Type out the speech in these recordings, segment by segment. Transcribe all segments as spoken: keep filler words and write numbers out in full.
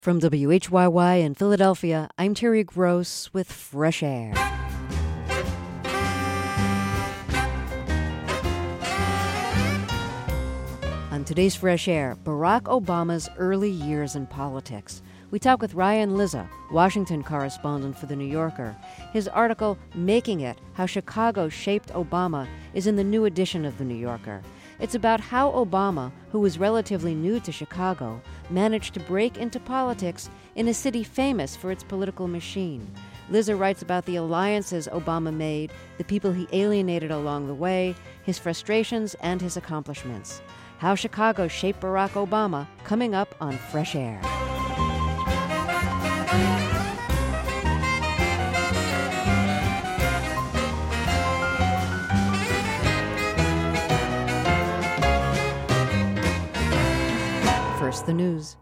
From W H Y Y in Philadelphia, I'm Terry Gross with Fresh Air. On today's Fresh Air, Barack Obama's early years in politics. We talk with Ryan Lizza, Washington correspondent for The New Yorker. His article, Making It, How Chicago Shaped Obama, is in the new edition of The New Yorker. It's about how Obama, who was relatively new to Chicago, managed to break into politics in a city famous for its political machine. Lizza writes about the alliances Obama made, the people he alienated along the way, his frustrations and his accomplishments. How Chicago Shaped Barack Obama, coming up on Fresh Air. First, the news.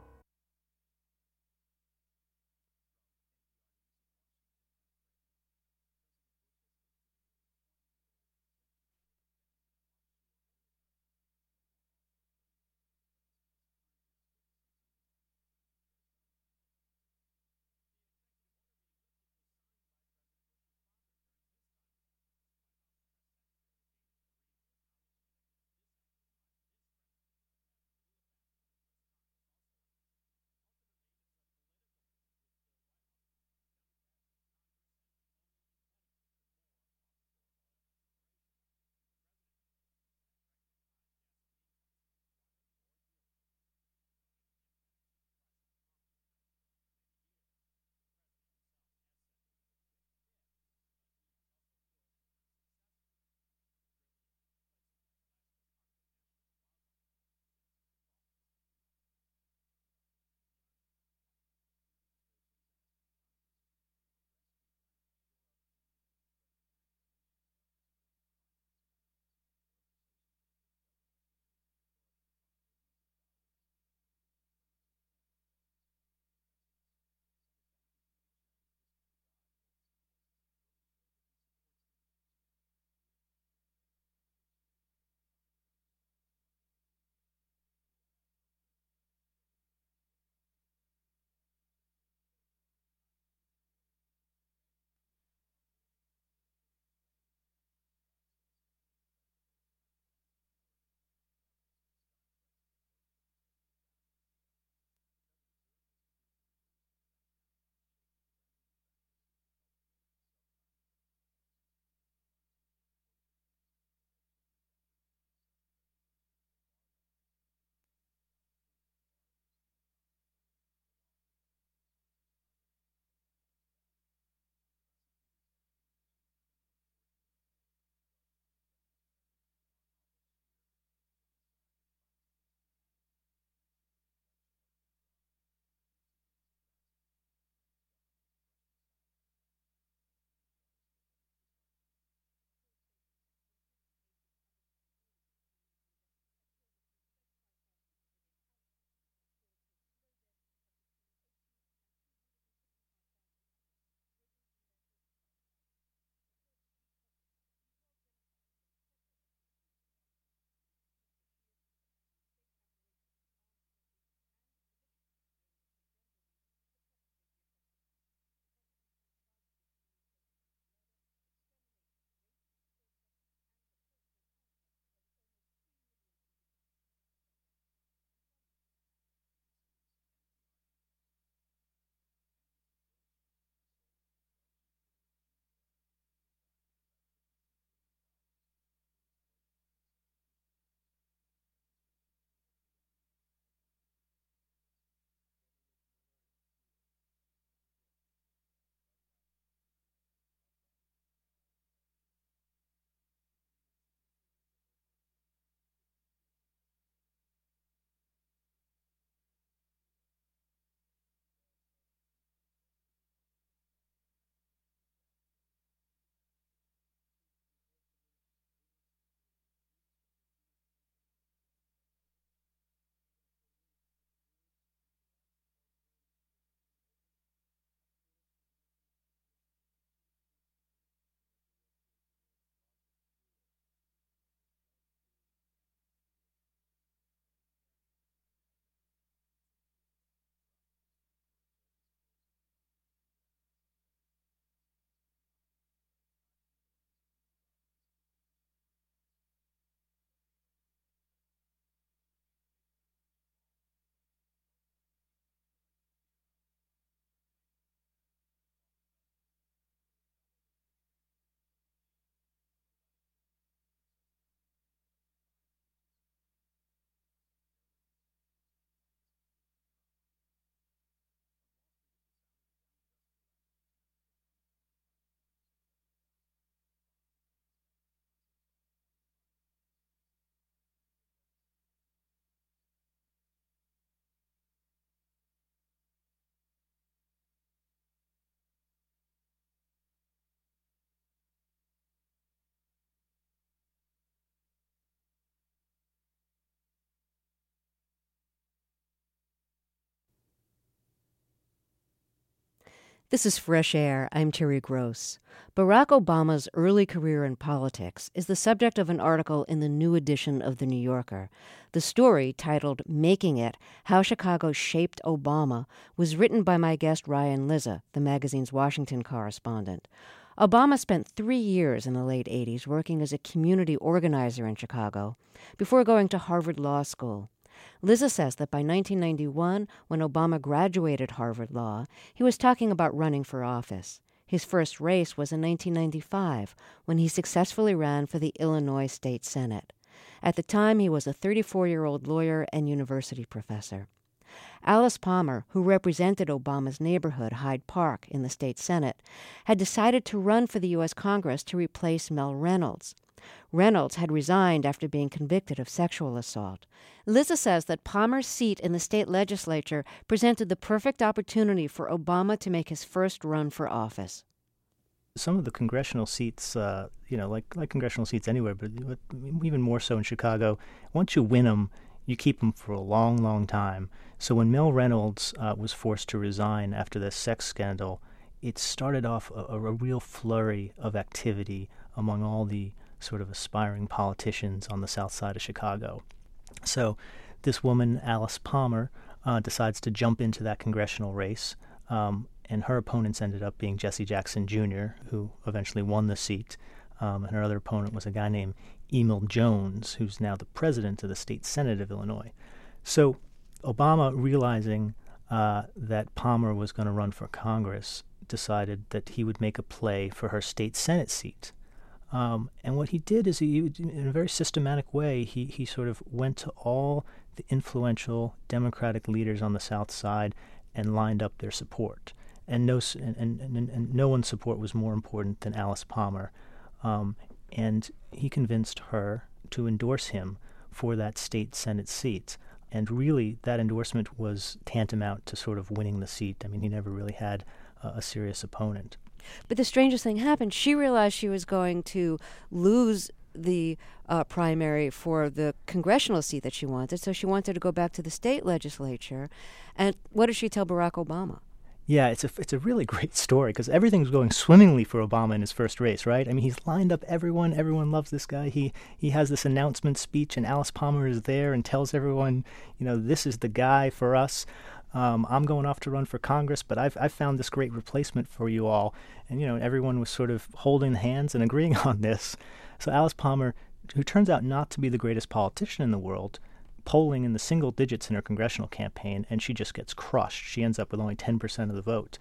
This is Fresh Air. I'm Terry Gross. Barack Obama's early career in politics is the subject of an article in the new edition of The New Yorker. The story, titled Making It, How Chicago Shaped Obama, was written by my guest Ryan Lizza, the magazine's Washington correspondent. Obama spent three years in the late eighties working as a community organizer in Chicago before going to Harvard Law School. Lizza says that by nineteen ninety-one, when Obama graduated Harvard Law, he was talking about running for office. His first race was in nineteen ninety-five, when he successfully ran for the Illinois State Senate. At the time, he was a thirty-four-year-old lawyer and university professor. Alice Palmer, who represented Obama's neighborhood, Hyde Park, in the state Senate, had decided to run for the U S Congress to replace Mel Reynolds. Reynolds had resigned after being convicted of sexual assault. Lizza says that Palmer's seat in the state legislature presented the perfect opportunity for Obama to make his first run for office. Some of the congressional seats, uh, you know, like like congressional seats anywhere, but even more so in Chicago, once you win them, you keep them for a long, long time. So when Mel Reynolds uh, was forced to resign after the sex scandal, it started off a, a real flurry of activity among all the sort of aspiring politicians on the south side of Chicago. So this woman, Alice Palmer, uh, decides to jump into that congressional race, um, and her opponents ended up being Jesse Jackson Junior, who eventually won the seat, um, and her other opponent was a guy named Emil Jones, who's now the president of the state Senate of Illinois. So Obama, realizing uh, that Palmer was going to run for Congress, decided that he would make a play for her state Senate seat. Um, and what he did is, he, in a very systematic way, he, he sort of went to all the influential Democratic leaders on the South Side and lined up their support. And no, and, and, and, and no one's support was more important than Alice Palmer. Um, and he convinced her to endorse him for that state Senate seat. And really, that endorsement was tantamount to sort of winning the seat. I mean, he never really had uh, a serious opponent. But the strangest thing happened. She realized she was going to lose the uh, primary for the congressional seat that she wanted, so she wanted to go back to the state legislature. And what did she tell Barack Obama? Yeah, it's a it's a really great story because everything's going swimmingly for Obama in his first race, right? I mean, he's lined up everyone. Everyone loves this guy. He he has this announcement speech, and Alice Palmer is there and tells everyone, you know, this is the guy for us. Um, I'm going off to run for Congress, but I've I've found this great replacement for you all. And, you know, everyone was sort of holding hands and agreeing on this. So Alice Palmer, who turns out not to be the greatest politician in the world, polling in the single digits in her congressional campaign, and she just gets crushed. She ends up with only ten percent of the vote.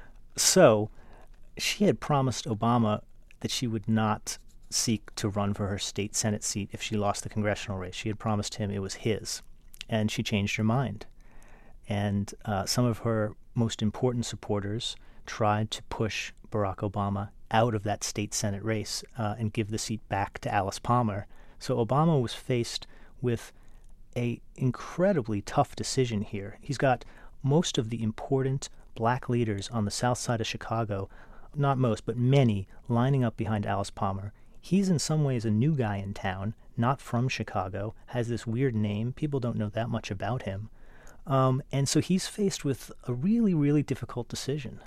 So she had promised Obama that she would not seek to run for her state Senate seat if she lost the congressional race. She had promised him it was his, and she changed her mind. And uh, some of her most important supporters tried to push Barack Obama out of that state Senate race uh, and give the seat back to Alice Palmer. So Obama was faced with a incredibly tough decision here. He's got most of the important black leaders on the south side of Chicago, not most, but many, lining up behind Alice Palmer. He's in some ways a new guy in town, not from Chicago, has this weird name. People don't know that much about him. Um, and so he's faced with a really, really difficult decision.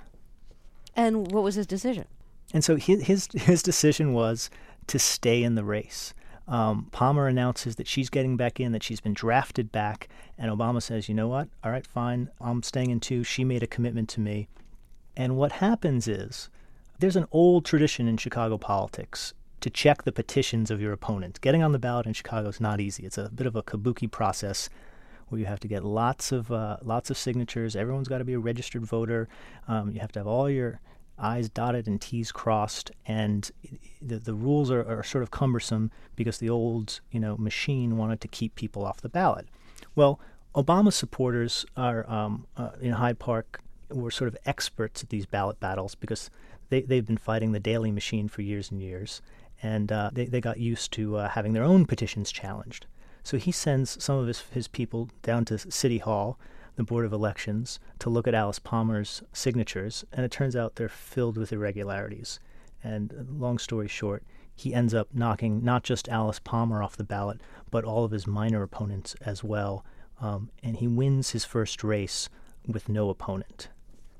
And what was his decision? And so his his, his decision was to stay in the race. Um, Palmer announces that she's getting back in, that she's been drafted back, and Obama says, you know what, all right, fine, I'm staying in too. She made a commitment to me. And what happens is, there's an old tradition in Chicago politics to check the petitions of your opponent. Getting on the ballot in Chicago is not easy. It's a bit of a kabuki process where you have to get lots of uh, lots of signatures. Everyone's got to be a registered voter. Um, you have to have all your I's dotted and T's crossed, and the the rules are, are sort of cumbersome because the old you know machine wanted to keep people off the ballot. Well, Obama supporters are um, uh, in Hyde Park were sort of experts at these ballot battles because they they've been fighting the Daley machine for years and years, and uh, they they got used to uh, having their own petitions challenged. So he sends some of his his people down to City Hall, the Board of Elections, to look at Alice Palmer's signatures, and it turns out they're filled with irregularities. And long story short, he ends up knocking not just Alice Palmer off the ballot, but all of his minor opponents as well, um, and he wins his first race with no opponent.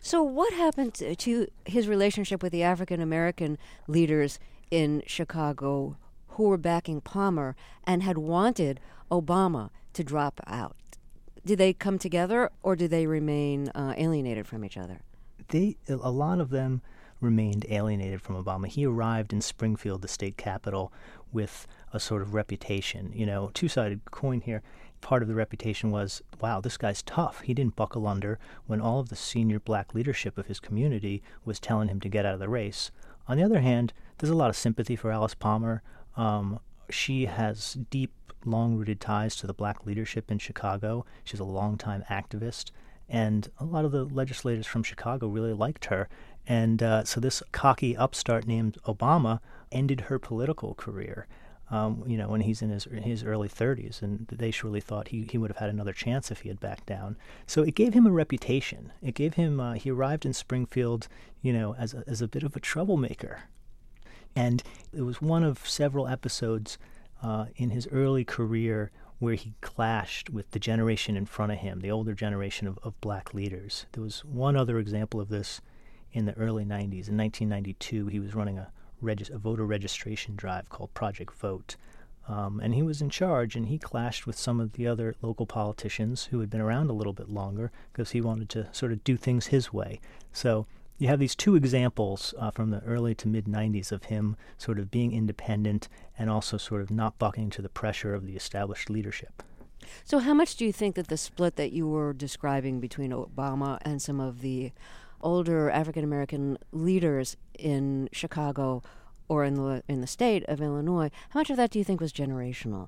So, what happened to to his relationship with the African American leaders in Chicago who were backing Palmer and had wanted Obama to drop out? Did they come together, or did they remain uh, alienated from each other? They, a lot of them remained alienated from Obama. He arrived in Springfield, the state capital, with a sort of reputation, you know, two-sided coin here. Part of the reputation was, wow, this guy's tough. He didn't buckle under when all of the senior black leadership of his community was telling him to get out of the race. On the other hand, there's a lot of sympathy for Alice Palmer. Um, she has deep, long-rooted ties to the black leadership in Chicago. She's a longtime activist, and a lot of the legislators from Chicago really liked her. And uh, so this cocky upstart named Obama ended her political career. Um, you know, when he's in his his early thirties, and they surely thought he, he would have had another chance if he had backed down. So it gave him a reputation. It gave him, uh, he arrived in Springfield, you know, as a, as a bit of a troublemaker. And it was one of several episodes uh, in his early career where he clashed with the generation in front of him, the older generation of, of black leaders. There was one other example of this in the early nineties. In nineteen ninety-two, he was running a Regis- a voter registration drive called Project Vote. Um, and he was in charge, and he clashed with some of the other local politicians who had been around a little bit longer because he wanted to sort of do things his way. So you have these two examples uh, from the early to mid-nineties of him sort of being independent and also sort of not bucking to the pressure of the established leadership. So how much do you think that the split that you were describing between Obama and some of the older African-American leaders in Chicago or in the in the state of Illinois, how much of that do you think was generational?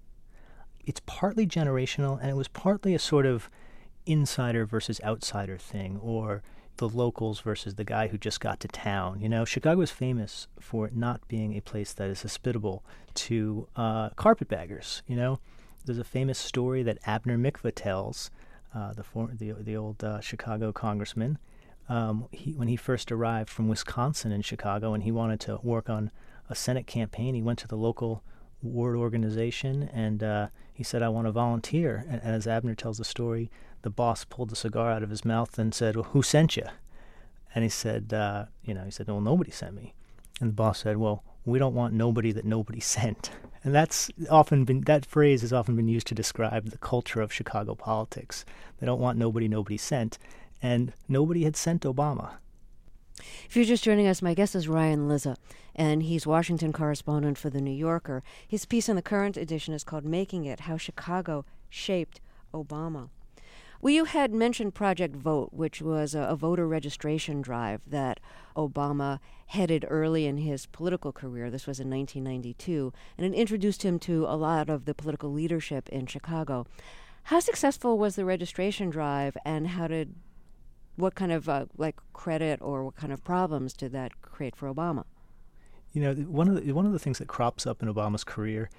It's partly generational, and it was partly a sort of insider versus outsider thing, or the locals versus the guy who just got to town. You know, Chicago is famous for not being a place that is hospitable to uh, carpetbaggers, you know. There's a famous story that Abner Mikva tells, uh, the, for, the the old uh, Chicago congressman. Um, he, when he first arrived from Wisconsin in Chicago and he wanted to work on a Senate campaign, he went to the local ward organization and uh, he said, I want to volunteer. And, and as Abner tells the story, the boss pulled the cigar out of his mouth and said, well, who sent you? And he said, uh, you know, he said, well, nobody sent me. And the boss said, well, we don't want nobody that nobody sent. And that's often been, that phrase has often been used to describe the culture of Chicago politics. They don't want nobody nobody sent. And nobody had sent Obama. If you're just joining us, my guest is Ryan Lizza, and he's Washington correspondent for The New Yorker. His piece in the current edition is called Making It, How Chicago Shaped Obama. Well, you had mentioned Project Vote, which was a, a voter registration drive that Obama headed early in his political career. This was in nineteen ninety-two, and it introduced him to a lot of the political leadership in Chicago. How successful was the registration drive, and how did What kind of uh, like credit or what kind of problems did that create for Obama? You know, one of the, one of the things that crops up in Obama's career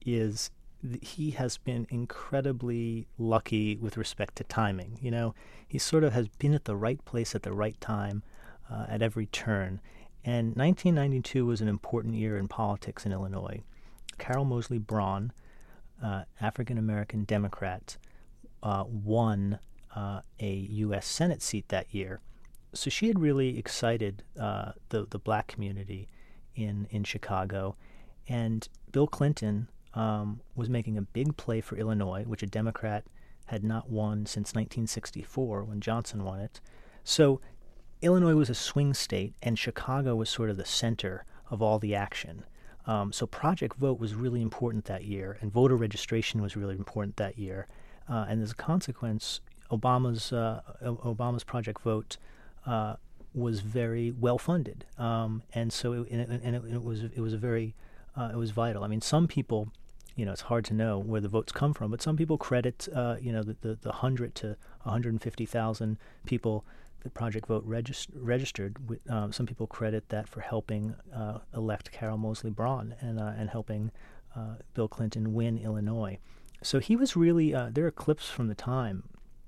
is that he has been incredibly lucky with respect to timing. You know, he sort of has been at the right place at the right time uh, at every turn. And nineteen ninety-two was an important year in politics in Illinois. Carol Moseley Braun, uh, African-American Democrat, uh, won Uh, a U S Senate seat that year. So she had really excited uh, the, the black community in, in Chicago. And Bill Clinton um, was making a big play for Illinois, which a Democrat had not won since nineteen sixty-four when Johnson won it. So Illinois was a swing state, and Chicago was sort of the center of all the action. Um, so Project Vote was really important that year, and voter registration was really important that year. Uh, and as a consequence, Obama's uh, Obama's Project Vote uh, was very well funded, um, and so it, and, it, and it, it was it was a very uh, it was vital. I mean, some people, you know, it's hard to know where the votes come from, but some people credit uh, you know the the, the hundred to one hundred fifty thousand people that Project Vote regist- registered. With, um, some people credit that for helping uh, elect Carol Moseley Braun and uh, and helping uh, Bill Clinton win Illinois. So he was really uh, there are clips from the time.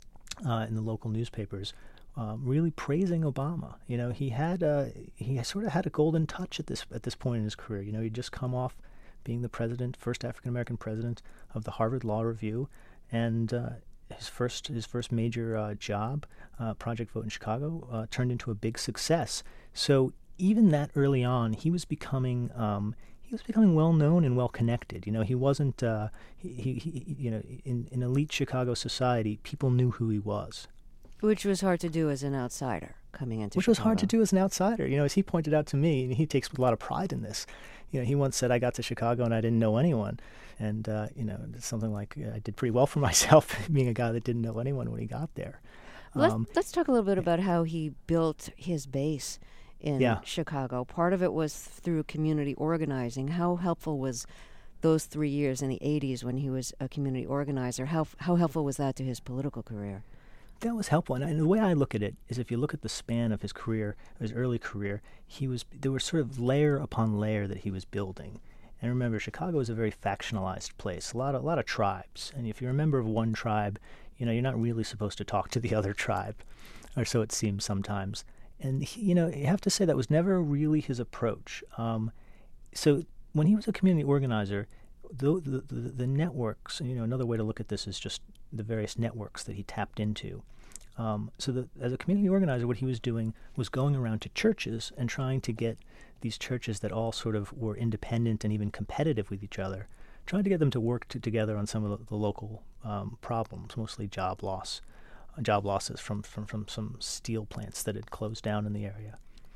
Uh, in the local newspapers, um, really praising Obama. You know, he had uh, he sort of had a golden touch at this at this point in his career. You know, he'd just come off being the president, first African American president of the Harvard Law Review, and uh, his first his first major uh, job, uh, Project Vote in Chicago, uh, turned into a big success. So even that early on, he was becoming um, he was becoming well known and well connected. You know, he wasn't uh, he, he, he you know in, in elite Chicago society, people knew who he was. Which was hard to do as an outsider coming into Which Chicago. was hard to do as an outsider. You know, as he pointed out to me, and he takes a lot of pride in this. You know, he once said, I got to Chicago and I didn't know anyone. And, uh, you know, it's something like uh, I did pretty well for myself being a guy that didn't know anyone when he got there. Let's, Um, let's talk a little bit about how he built his base in Yeah. Chicago. Part of it was through community organizing. How helpful was those three years in the eighties when he was a community organizer? How, how helpful was that to his political career? That was helpful, and, and the way I look at it is, if you look at the span of his career, his early career, he was there was sort of layer upon layer that he was building. And remember, Chicago is a very factionalized place, a lot of a lot of tribes, and if you're a member of one tribe, you know you're not really supposed to talk to the other tribe, or so it seems sometimes. And he, you know, you have to say that was never really his approach. Um, so when he was a community organizer, the, the the the networks, you know, another way to look at this is just the various networks that he tapped into. Um, so that as a community organizer, what he was doing was going around to churches and trying to get these churches that all sort of were independent and even competitive with each other, trying to get them to work to, together on some of the, the local um, problems, mostly job loss, uh, job losses from, from, from some steel plants that had closed down in the area.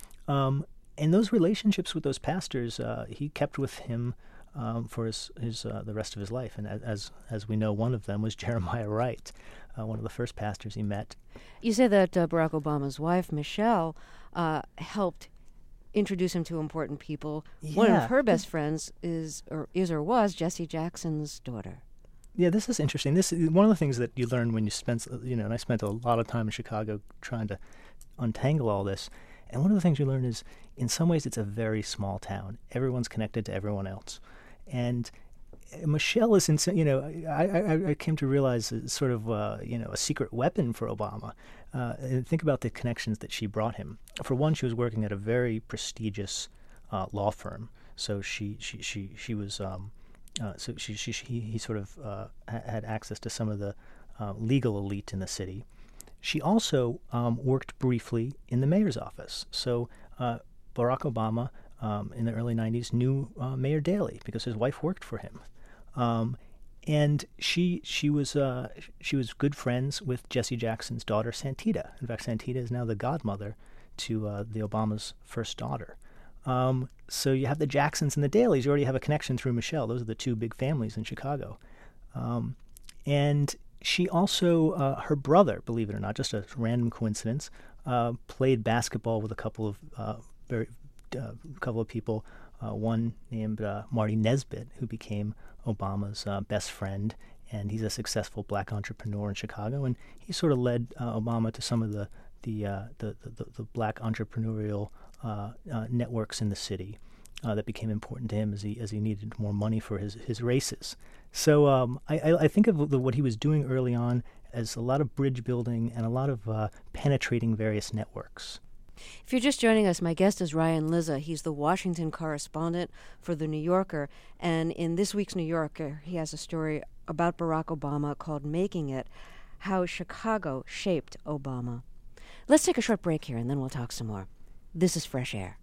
Um, and those relationships with those pastors, uh, he kept with him Um, for his, his uh, the rest of his life. And as as we know, one of them was Jeremiah Wright, uh, one of the first pastors he met. You say that uh, Barack Obama's wife, Michelle, uh, helped introduce him to important people. Yeah. One of her best friends is or is or was Jesse Jackson's daughter. Yeah, this is interesting. This is one of the things that you learn when you spend, you know, and I spent a lot of time in Chicago trying to untangle all this. And one of the things you learn is, in some ways, it's a very small town. Everyone's connected to everyone else. And Michelle is, in, you know, I, I, I came to realize it's sort of, uh, you know, a secret weapon for Obama. Uh, and think about the connections that she brought him. For one, she was working at a very prestigious uh, law firm. So she, she, she, she was, um, uh, so she, she, she, he sort of uh, ha- had access to some of the uh, legal elite in the city. She also um, worked briefly in the mayor's office. So uh, Barack Obama, um, in the early nineties, knew uh, Mayor Daley because his wife worked for him, um, and she she was uh, she was good friends with Jesse Jackson's daughter Santita. In fact, Santita is now the godmother to uh, the Obama's first daughter. Um, so you have the Jacksons and the Daleys. You already have a connection through Michelle. Those are the two big families in Chicago, um, and she also, uh, her brother, believe it or not, just a random coincidence, uh, played basketball with a couple of uh, very, uh, couple of people. Uh, one named uh, Marty Nesbitt, who became Obama's uh, best friend, and he's a successful black entrepreneur in Chicago. And he sort of led uh, Obama to some of the the uh, the, the, the black entrepreneurial uh, uh, networks in the city uh, that became important to him as he as he needed more money for his his races. So um, I, I, I think of the, what he was doing early on as a lot of bridge building and a lot of uh, penetrating various networks. If you're just joining us, my guest is Ryan Lizza. He's the Washington correspondent for The New Yorker. And in this week's New Yorker, he has a story about Barack Obama called Making It, How Chicago Shaped Obama. Let's take a short break here, and then we'll talk some more. This is Fresh Air.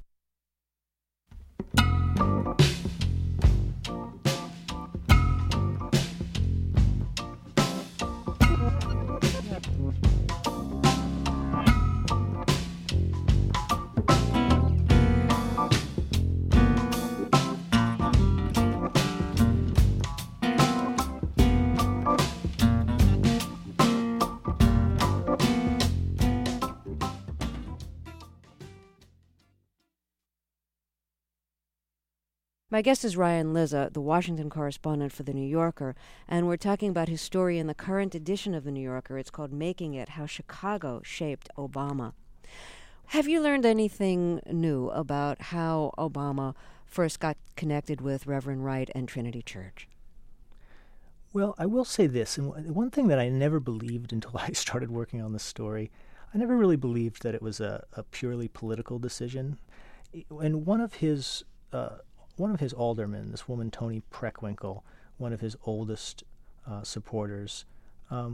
My guest is Ryan Lizza, the Washington correspondent for The New Yorker, and we're talking about his story in the current edition of The New Yorker. It's called Making It, How Chicago Shaped Obama. Have you learned anything new about how Obama first got connected with Reverend Wright and Trinity Church? Well, I will say this, and one thing that I never believed until I started working on this story, I never really believed that it was a, a purely political decision. And one of his... Uh, One of his aldermen, this woman, Toni Preckwinkle, one of his oldest uh, supporters, um,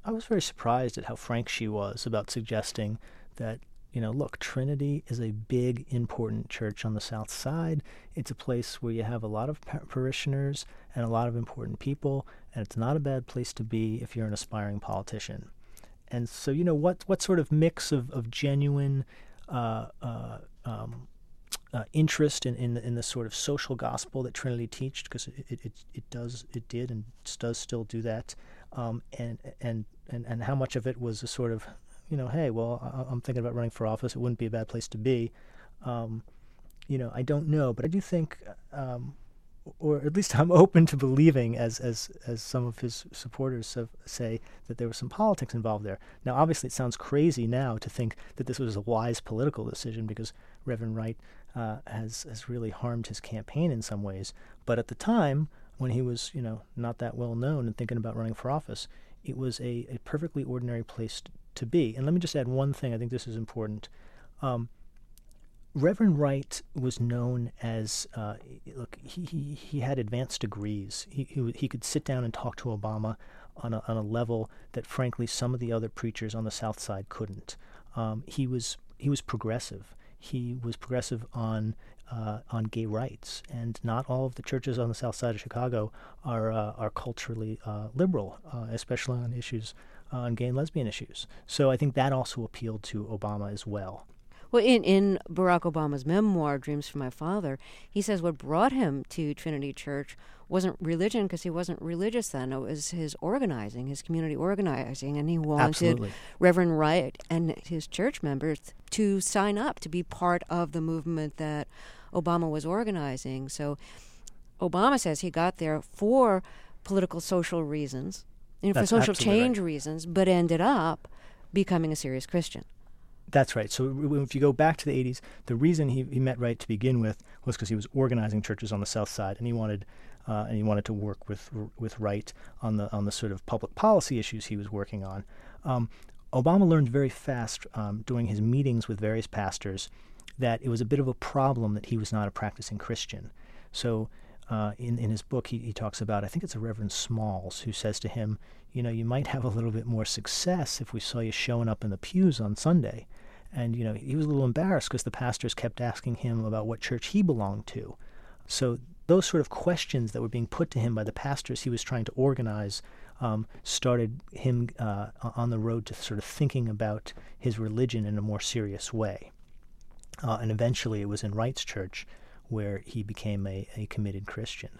I was very surprised at how frank she was about suggesting that, you know, look, Trinity is a big, important church on the South Side. It's a place where you have a lot of par- parishioners and a lot of important people, and it's not a bad place to be if you're an aspiring politician. And so, you know, what what sort of mix of, of genuine uh, uh, um, uh, interest in, in, the, in the sort of social gospel that Trinity teaches, because it, it, it, it does, it did and does still do that, um, and, and, and, and how much of it was a sort of, you know, hey, well, I, I'm thinking about running for office. It wouldn't be a bad place to be. Um, you know, I don't know, but I do think, um, or at least I'm open to believing, as as as some of his supporters have, say, that there was some politics involved there. Now, obviously, it sounds crazy now to think that this was a wise political decision, because Reverend Wright uh, has has really harmed his campaign in some ways. But at the time, when he was, you know, not that well known and thinking about running for office, it was a, a perfectly ordinary place to, to be. And let me just add one thing. I think this is important. Um, Reverend Wright was known as, uh, look, he, he, he had advanced degrees. He, he he could sit down and talk to Obama on a, on a level that, frankly, some of the other preachers on the South Side couldn't. Um, he was he was progressive. He was progressive on uh, on gay rights, and not all of the churches on the South Side of Chicago are uh, are culturally uh, liberal, uh, especially on issues uh, on gay and lesbian issues. So I think that also appealed to Obama as well. Well, in, in Barack Obama's memoir, Dreams from My Father, he says what brought him to Trinity Church wasn't religion, because he wasn't religious then. It was his organizing, his community organizing, and he wanted Absolutely. Reverend Wright and his church members to sign up, to be part of the movement that Obama was organizing. So Obama says he got there for political, social reasons, you know, for That's social absolutely change right. reasons, but ended up becoming a serious Christian. That's right. So if you go back to the eighties, the reason he, he met Wright to begin with was because he was organizing churches on the South Side, and he wanted uh, and he wanted to work with with Wright on the on the sort of public policy issues he was working on. Um, Obama learned very fast um, during his meetings with various pastors that it was a bit of a problem that he was not a practicing Christian. So uh, in in his book, he, he talks about, I think it's a Reverend Smalls, who says to him, you know, you might have a little bit more success if we saw you showing up in the pews on Sunday. And, you know, he was a little embarrassed because the pastors kept asking him about what church he belonged to. So those sort of questions that were being put to him by the pastors he was trying to organize um, started him uh, on the road to sort of thinking about his religion in a more serious way. Uh, and eventually it was in Wright's church where he became a, a committed Christian.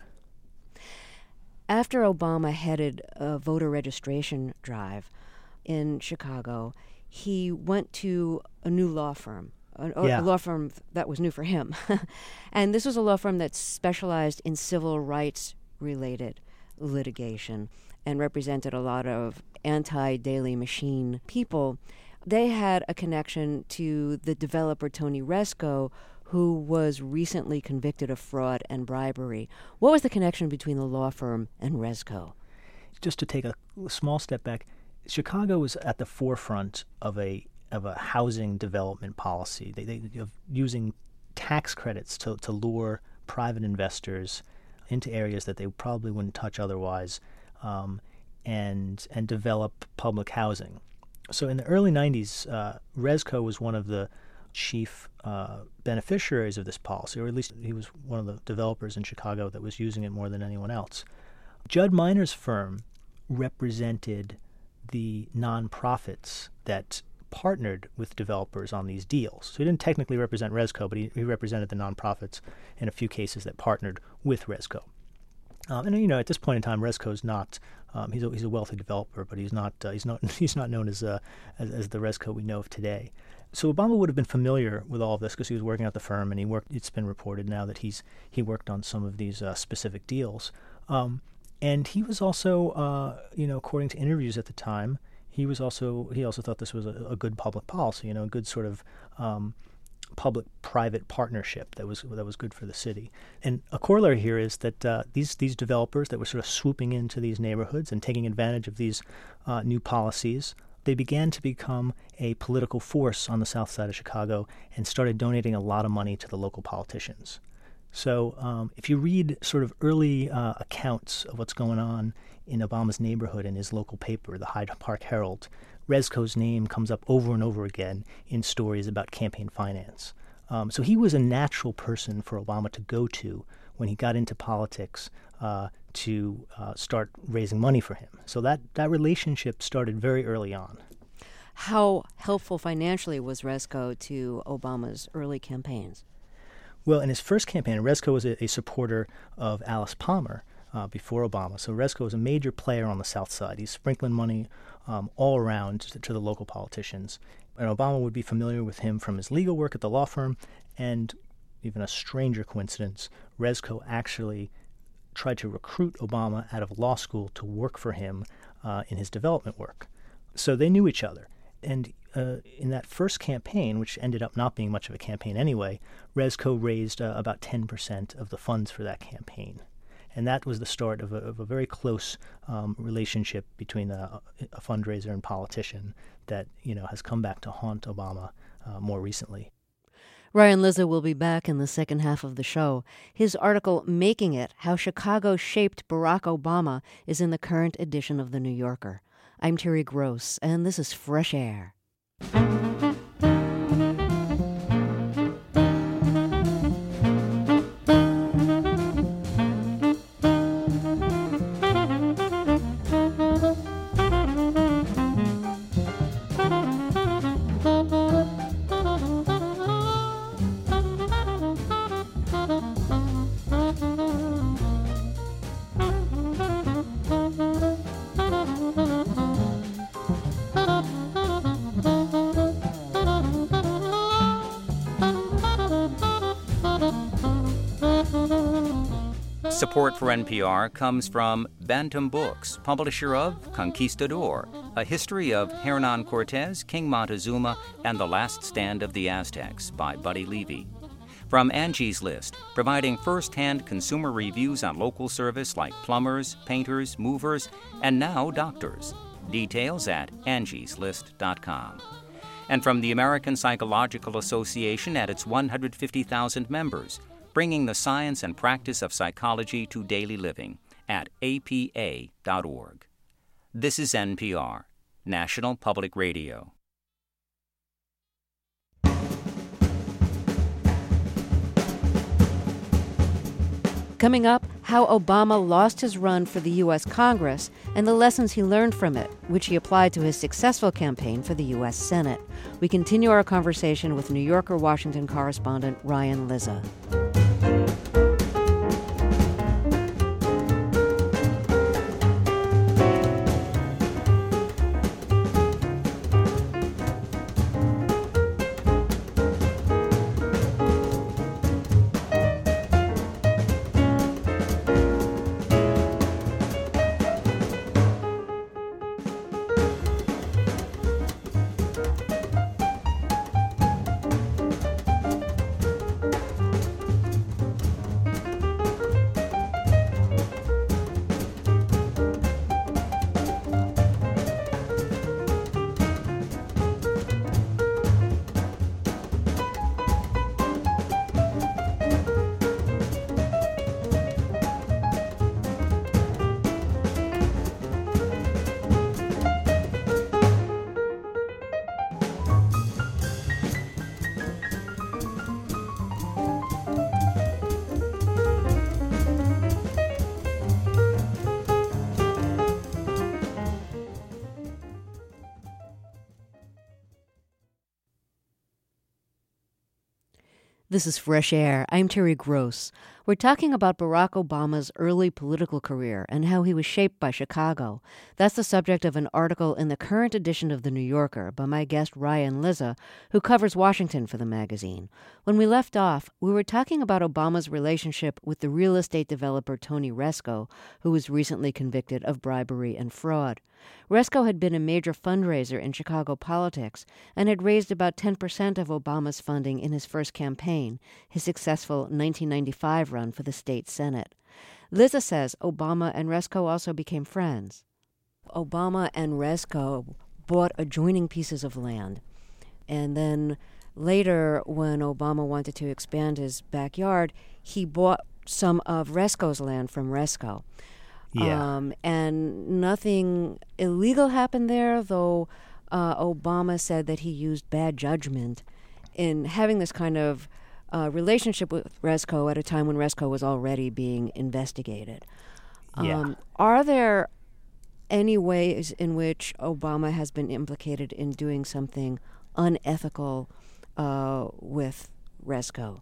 After Obama headed a voter registration drive in Chicago, he went to a new law firm, a, Yeah. a law firm that was new for him. And this was a law firm that specialized in civil rights-related litigation and represented a lot of anti-Daily Machine people. They had a connection to the developer Tony Rezko, who was recently convicted of fraud and bribery. What was the connection between the law firm and Rezko? Just to take a small step back, Chicago was at the forefront of a of a housing development policy. They, they of using tax credits to, to lure private investors into areas that they probably wouldn't touch otherwise, um, and and develop public housing. So in the early nineties, uh, Rezko was one of the chief uh, beneficiaries of this policy, or at least he was one of the developers in Chicago that was using it more than anyone else. Judd Minor's firm represented the nonprofits that partnered with developers on these deals. So he didn't technically represent Rezko, but he, he represented the nonprofits in a few cases that partnered with Rezko. Um, and you know, at this point in time, Rezko's not. Um, he's a he's a wealthy developer, but he's not. Uh, he's not. He's not known as, uh, as as the Rezko we know of today. So Obama would have been familiar with all of this because he was working at the firm, and he worked. It's been reported now that he's he worked on some of these uh, specific deals. Um, and he was also, uh, you know, according to interviews at the time, he was also he also thought this was a, a good public policy, you know, a good sort of um, public-private partnership that was that was good for the city. And a corollary here is that uh, these these developers that were sort of swooping into these neighborhoods and taking advantage of these uh, new policies, they began to become a political force on the south side of Chicago and started donating a lot of money to the local politicians. So um, if you read sort of early uh, accounts of what's going on in Obama's neighborhood in his local paper, the Hyde Park Herald, Rezko's name comes up over and over again in stories about campaign finance. Um, so he was a natural person for Obama to go to when he got into politics uh, to uh, start raising money for him. So that, that relationship started very early on. How helpful financially was Rezko to Obama's early campaigns? Well, in his first campaign, Rezko was a, a supporter of Alice Palmer uh, before Obama. So Rezko was a major player on the South Side. He's sprinkling money um, all around to, to the local politicians. And Obama would be familiar with him from his legal work at the law firm. And even a stranger coincidence, Rezko actually tried to recruit Obama out of law school to work for him uh, in his development work. So they knew each other. And uh, in that first campaign, which ended up not being much of a campaign anyway, Rezko raised uh, about ten percent of the funds for that campaign. And that was the start of a, of a very close um, relationship between a, a fundraiser and politician that, you know, has come back to haunt Obama uh, more recently. Ryan Lizza will be back in the second half of the show. His article, Making It, How Chicago Shaped Barack Obama, is in the current edition of The New Yorker. I'm Terry Gross, and this is Fresh Air. Support for N P R comes from Bantam Books, publisher of Conquistador, A History of Hernan Cortez, King Montezuma, and the Last Stand of the Aztecs by Buddy Levy. From Angie's List, providing first-hand consumer reviews on local service like plumbers, painters, movers, and now doctors. Details at angies list dot com. And from the American Psychological Association at its one hundred fifty thousand members, bringing the science and practice of psychology to daily living at A P A dot org. This is N P R, National Public Radio. Coming up, how Obama lost his run for the U S Congress and the lessons he learned from it, which he applied to his successful campaign for the U S Senate. We continue our conversation with New Yorker Washington correspondent Ryan Lizza. This is Fresh Air. I'm Terry Gross. We're talking about Barack Obama's early political career and how he was shaped by Chicago. That's the subject of an article in the current edition of The New Yorker by my guest Ryan Lizza, who covers Washington for the magazine. When we left off, we were talking about Obama's relationship with the real estate developer Tony Rezko, who was recently convicted of bribery and fraud. Rezko had been a major fundraiser in Chicago politics and had raised about ten percent of Obama's funding in his first campaign, his successful nineteen ninety-five run for the state Senate. Lizza says Obama and Rezko also became friends. Obama and Rezko bought adjoining pieces of land, and then later, when Obama wanted to expand his backyard, he bought some of Resco's land from Resco. Yeah. Um, and nothing illegal happened there, though uh, Obama said that he used bad judgment in having this kind of uh, relationship with Resco at a time when Resco was already being investigated. Yeah. Um, are there any ways in which Obama has been implicated in doing something unethical uh, with Resco?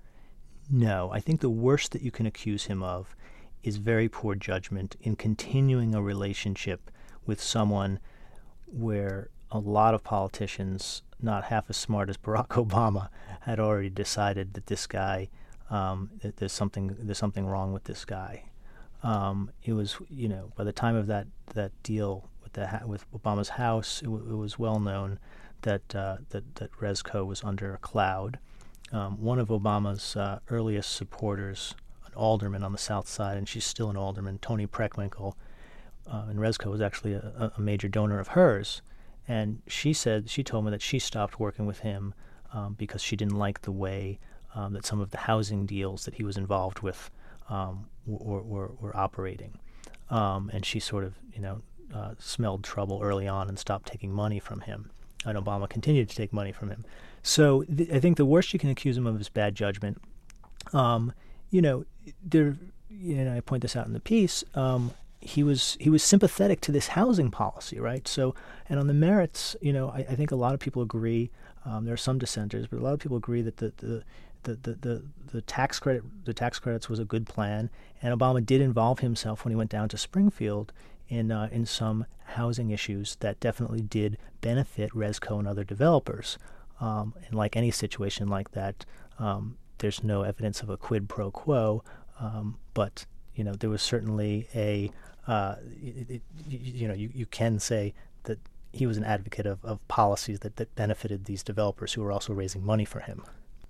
No, I think the worst that you can accuse him of is very poor judgment in continuing a relationship with someone where a lot of politicians, not half as smart as Barack Obama, had already decided that this guy, um, that there's something there's something wrong with this guy. Um, it was, you know, by the time of that, that deal with the ha- with Obama's house, it, w- it was well known that uh, that that Resco was under a cloud. Um, one of Obama's uh, earliest supporters, an alderman on the South Side, and she's still an alderman, Toni Preckwinkle, uh, and Resco was actually a, a major donor of hers. And she said, she told me that she stopped working with him um, because she didn't like the way um, that some of the housing deals that he was involved with um, were, were, were operating. Um, and she sort of, you know, uh, smelled trouble early on and stopped taking money from him. And Obama continued to take money from him. So th- I think the worst you can accuse him of is bad judgment. Um, you know, there. You know, I point this out in the piece. Um, he was he was sympathetic to this housing policy, right? So, and on the merits, you know, I, I think a lot of people agree. Um, there are some dissenters, but a lot of people agree that the the the, the, the the tax credit the tax credits was a good plan, and Obama did involve himself when he went down to Springfield in uh, in some housing issues that definitely did benefit Resco and other developers. Um, and like any situation like that, um, there's no evidence of a quid pro quo, um, but you know there was certainly a uh, it, it, you know you, you can say that he was an advocate of, of policies that, that benefited these developers who were also raising money for him.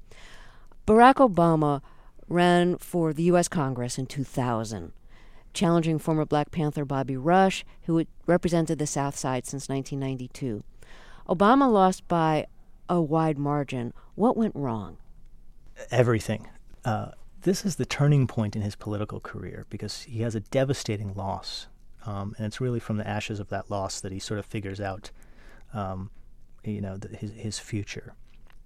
Barack Obama ran for the U S Congress in two thousand, challenging former Black Panther Bobby Rush, who had represented the South Side since nineteen ninety-two. Obama lost by a wide margin. What went wrong? Everything. Uh, this is the turning point in his political career because he has a devastating loss. Um, and it's really from the ashes of that loss that he sort of figures out, um, you know, the, his his future.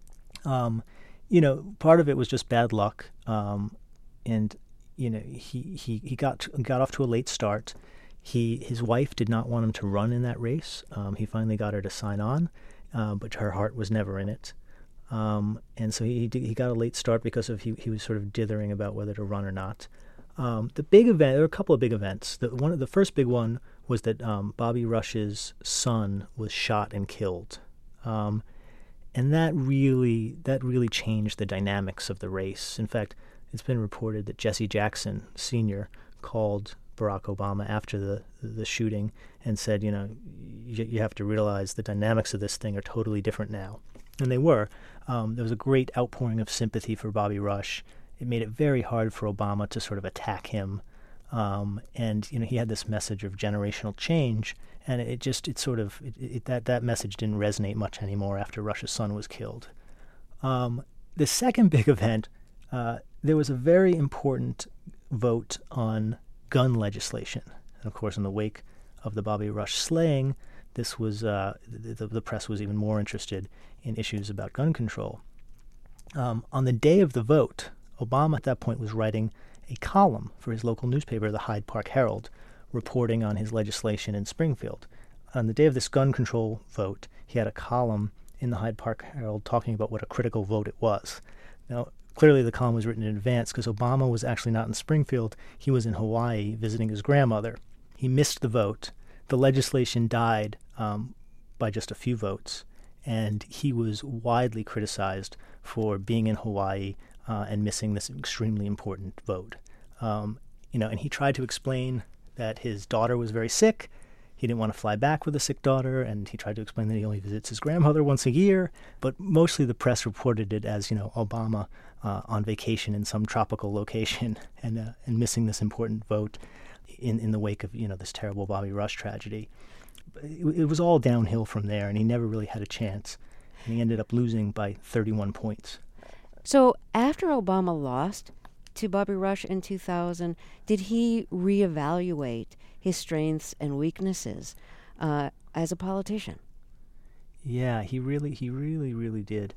Um, you know, part of it was just bad luck, um, and you know, he, he, he got got off to a late start. He his wife did not want him to run in that race. Um, he finally got her to sign on, uh, but her heart was never in it. Um, and so he he got a late start because of he he was sort of dithering about whether to run or not. Um, the big event, there were a couple of big events. The one, the first big one was that um, Bobby Rush's son was shot and killed, um, and that really that really changed the dynamics of the race. In fact, it's been reported that Jesse Jackson Senior called Barack Obama after the the shooting and said, you know, you, you have to realize the dynamics of this thing are totally different now, and they were. Um, there was a great outpouring of sympathy for Bobby Rush. It made it very hard for Obama to sort of attack him. Um, and, you know, he had this message of generational change, and it just, it sort of, it, it, that, that message didn't resonate much anymore after Rush's son was killed. Um, the second big event, uh, there was a very important vote on gun legislation. And, of course, in the wake of the Bobby Rush slaying, this was, uh, the, the press was even more interested in issues about gun control. Um, on the day of the vote, Obama at that point was writing a column for his local newspaper, the Hyde Park Herald, reporting on his legislation in Springfield. On the day of this gun control vote, he had a column in the Hyde Park Herald talking about what a critical vote it was. Now, clearly the column was written in advance because Obama was actually not in Springfield. He was in Hawaii visiting his grandmother. He missed the vote. The legislation died um, by just a few votes, and he was widely criticized for being in Hawaii Uh, and missing this extremely important vote. Um, you know, and he tried to explain that his daughter was very sick. He didn't want to fly back with a sick daughter, and he tried to explain that he only visits his grandmother once a year. But mostly the press reported it as, you know, Obama uh, on vacation in some tropical location and uh, and missing this important vote in, in the wake of, you know, this terrible Bobby Rush tragedy. It, it was all downhill from there, and he never really had a chance. and he ended up losing by thirty-one points. So after Obama lost to Bobby Rush in two thousand, did he reevaluate his strengths and weaknesses uh, as a politician? Yeah, he really, he really, really did.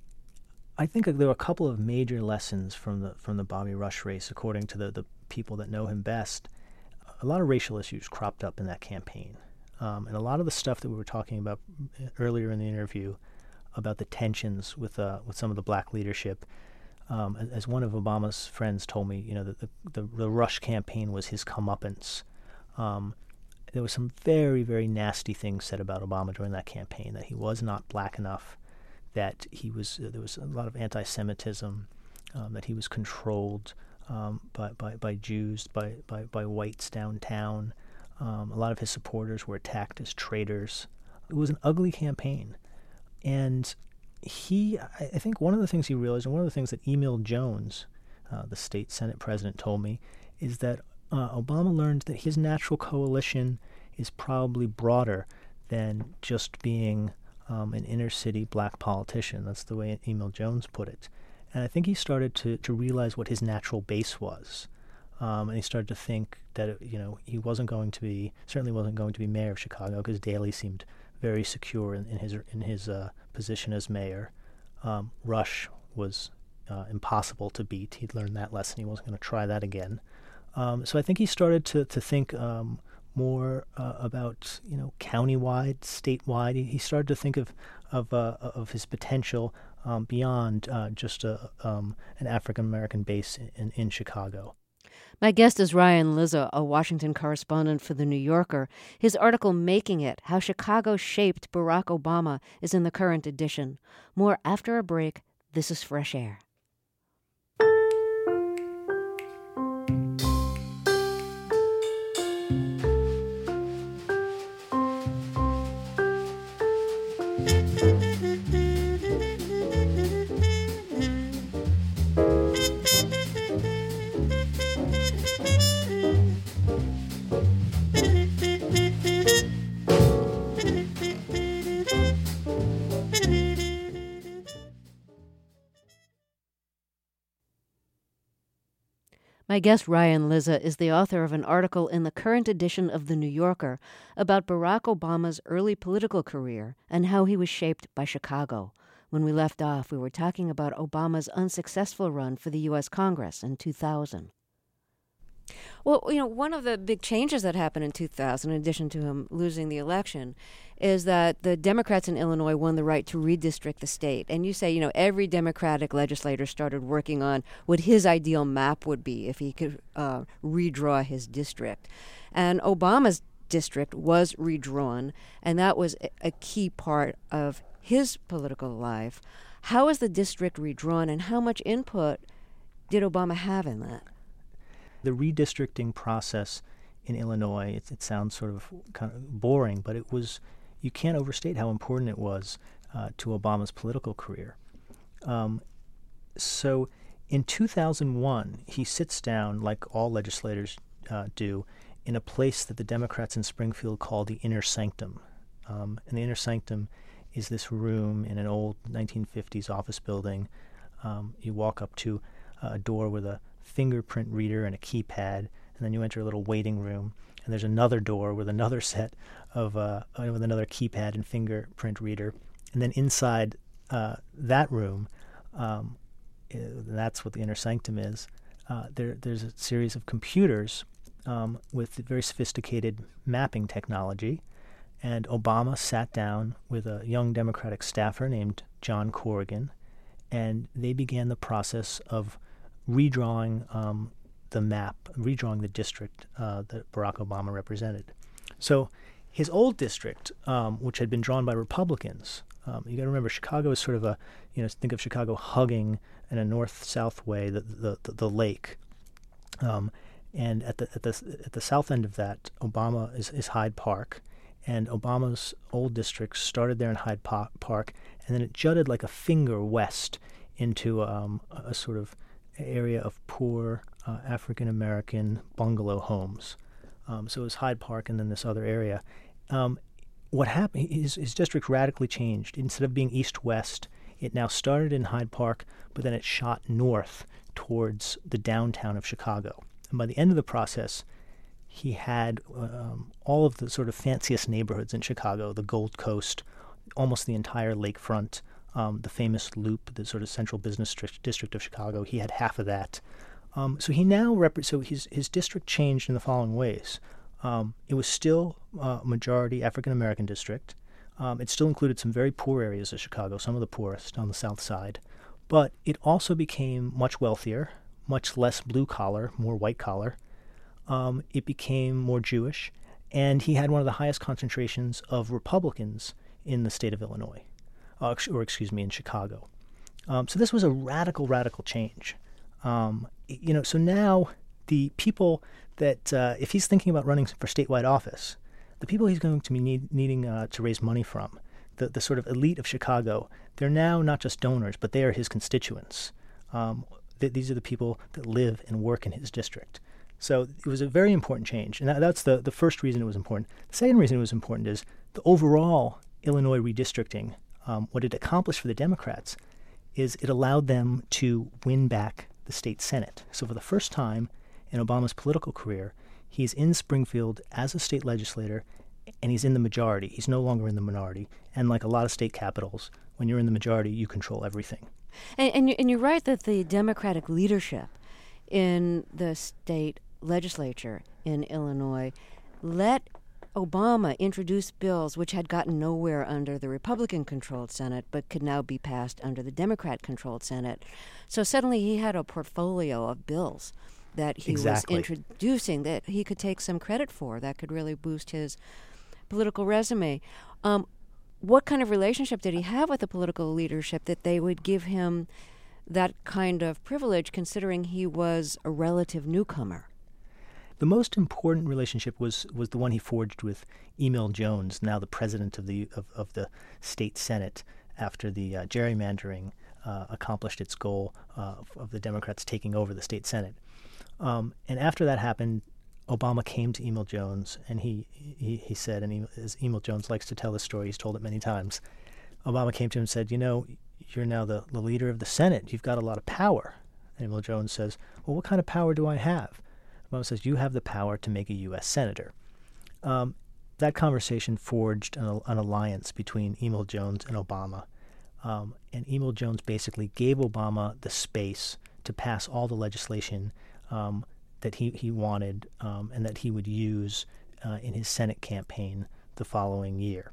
I think there were a couple of major lessons from the from the Bobby Rush race, according to the, the people that know him best. A lot of racial issues cropped up in that campaign. Um, and a lot of the stuff that we were talking about earlier in the interview about the tensions with uh, with some of the black leadership, um, as one of Obama's friends told me, you know, that the, the, the Rush campaign was his comeuppance. Um, there was some very, very nasty things said about Obama during that campaign, that he was not black enough, that he was uh, there was a lot of anti-Semitism, um, that he was controlled um, by, by, by Jews, by, by, by whites downtown. Um, a lot of his supporters were attacked as traitors. It was an ugly campaign. And he, I think one of the things he realized, and one of the things that Emil Jones, uh, the state Senate president, told me, is that uh, Obama learned that his natural coalition is probably broader than just being um, an inner-city black politician. That's the way Emil Jones put it. And I think he started to, to realize what his natural base was. Um, and he started to think that, you know, he wasn't going to be, certainly wasn't going to be mayor of Chicago, because Daley seemed very secure in, in his in his uh, position as mayor. Um, Rush was uh, impossible to beat. He'd learned that lesson. He wasn't going to try that again. Um, so I think he started to to think um, more uh, about, you know, countywide, statewide. He, he started to think of of uh, of his potential um, beyond uh, just a, um, an African American base in, in Chicago. My guest is Ryan Lizza, a Washington correspondent for The New Yorker. His article, Making It, How Chicago Shaped Barack Obama, is in the current edition. More after a break. This is Fresh Air. My guest, Ryan Lizza, is the author of an article in the current edition of The New Yorker about Barack Obama's early political career and how he was shaped by Chicago. When we left off, we were talking about Obama's unsuccessful run for the U S Congress in two thousand. Well, you know, one of the big changes that happened in two thousand, in addition to him losing the election, is that the Democrats in Illinois won the right to redistrict the state. And you say, you know, every Democratic legislator started working on what his ideal map would be if he could uh, redraw his district. And Obama's district was redrawn, and that was a key part of his political life. How was the district redrawn, and how much input did Obama have in that? The redistricting process in Illinois, it, it sounds sort of kind of boring, but it was, you can't overstate how important it was uh, to Obama's political career. Um, so in two thousand one, he sits down, like all legislators uh, do, in a place that the Democrats in Springfield call the Inner Sanctum. Um, and the Inner Sanctum is this room in an old nineteen fifties office building. Um, you walk up to a door with a fingerprint reader and a keypad, and then you enter a little waiting room, and there's another door with another set of uh, with another keypad and fingerprint reader, and then inside uh, that room, um, that's what the Inner Sanctum is. Uh, there, there's a series of computers um, with very sophisticated mapping technology, and Obama sat down with a young Democratic staffer named John Corrigan, and they began the process of redrawing um, the map, redrawing the district uh, that Barack Obama represented. So his old district, um, which had been drawn by Republicans, um, you got to remember Chicago is sort of a, you know, think of Chicago hugging in a north-south way the the, the, the lake, um, and at the at the at the south end of that, Obama is, is Hyde Park, and Obama's old district started there in Hyde Park, and then it jutted like a finger west into um, a, a sort of area of poor uh, African-American bungalow homes. Um, so it was Hyde Park and then this other area. Um, what happened, his, his district radically changed. Instead of being east-west, it now started in Hyde Park, but then it shot north towards the downtown of Chicago. And by the end of the process, he had um, all of the sort of fanciest neighborhoods in Chicago, the Gold Coast, almost the entire lakefront, um, the famous Loop, the sort of central business district, district of Chicago. He had half of that. Um, so he now rep- so his his district changed in the following ways. Um, it was still a majority African-American district. Um, it still included some very poor areas of Chicago, some of the poorest on the south side. But it also became much wealthier, much less blue-collar, more white-collar. Um, it became more Jewish, and he had one of the highest concentrations of Republicans in the state of Illinois, uh, or excuse me, in Chicago. Um, so this was a radical, radical change. Um, you know, so now the people that, uh, if he's thinking about running for statewide office, the people he's going to be need, needing uh, to raise money from, the, the sort of elite of Chicago, they're now not just donors, but they are his constituents. Um, th- these are the people that live and work in his district. So it was a very important change, and that, that's the, the first reason it was important. The second reason it was important is the overall Illinois redistricting, um, what it accomplished for the Democrats is it allowed them to win back the state Senate. So for the first time in Obama's political career, he's in Springfield as a state legislator, and he's in the majority. He's no longer in the minority. And like a lot of state capitals, when you're in the majority, you control everything. And, and, you, and you're right that the Democratic leadership in the state legislature in Illinois let Obama introduce bills which had gotten nowhere under the Republican-controlled Senate but could now be passed under the Democrat-controlled Senate. So suddenly he had a portfolio of bills that he Exactly. was introducing that he could take some credit for, that could really boost his political resume. Um, what kind of relationship did he have with the political leadership that they would give him that kind of privilege, considering he was a relative newcomer? The most important relationship was, was the one he forged with Emil Jones, now the president of the of, of the state Senate, after the uh, gerrymandering uh, accomplished its goal uh, of, of the Democrats taking over the state Senate. Um, and after that happened, Obama came to Emil Jones, and he he, he said, and he, as Emil Jones likes to tell this story, he's told it many times, Obama came to him and said, you know, you're now the, the leader of the Senate. You've got a lot of power. And Emil Jones says, well, what kind of power do I have? Obama says, you have the power to make a U S senator. Um, that conversation forged an, an alliance between Emil Jones and Obama. Um, and Emil Jones basically gave Obama the space to pass all the legislation um, that he, he wanted um, and that he would use uh, in his Senate campaign the following year.